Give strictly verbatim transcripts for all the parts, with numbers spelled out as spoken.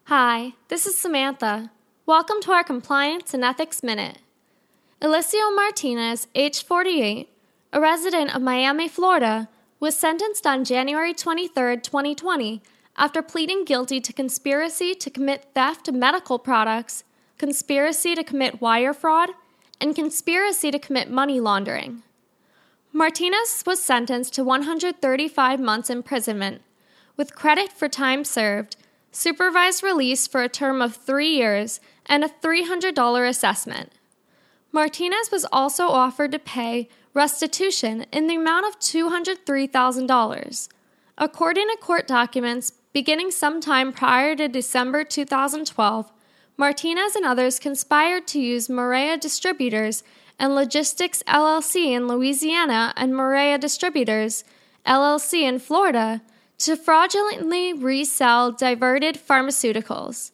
Hi, this is Samantha. Welcome to our Compliance and Ethics Minute. Eliseo Martinez, age forty-eight, a resident of Miami, Florida, was sentenced on January twenty-third, twenty twenty, after pleading guilty to conspiracy to commit theft of medical products, conspiracy to commit wire fraud, and conspiracy to commit money laundering. Martinez was sentenced to one hundred thirty-five months imprisonment, with credit for time served, supervised release for a term of three years, and a three hundred dollars assessment. Martinez was also offered to pay restitution in the amount of two hundred three thousand dollars. According to court documents, beginning sometime prior to December two thousand twelve, Martinez and others conspired to use Maria Distributors and Logistics L L C in Louisiana and Maria Distributors L L C in Florida to fraudulently resell diverted pharmaceuticals.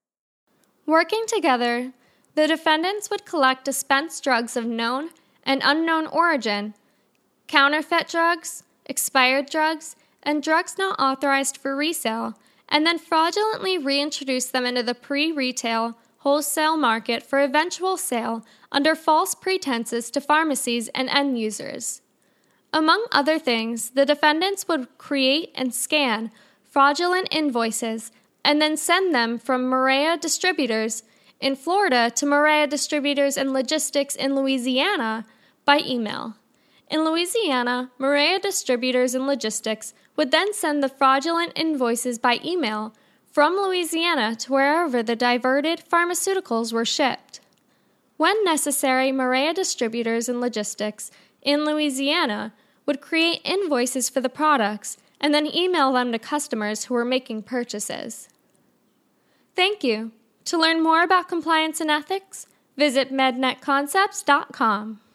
Working together, the defendants would collect dispensed drugs of known and unknown origin, counterfeit drugs, expired drugs, and drugs not authorized for resale, and then fraudulently reintroduce them into the pre-retail, wholesale market for eventual sale under false pretenses to pharmacies and end users. Among other things, the defendants would create and scan fraudulent invoices and then send them from Maria Distributors in Florida to Maria Distributors and Logistics in Louisiana by email. In Louisiana, Maria Distributors and Logistics would then send the fraudulent invoices by email from Louisiana to wherever the diverted pharmaceuticals were shipped. When necessary, Maria Distributors and Logistics in Louisiana would create invoices for the products and then email them to customers who were making purchases. Thank you. To learn more about compliance and ethics, visit mednet concepts dot com.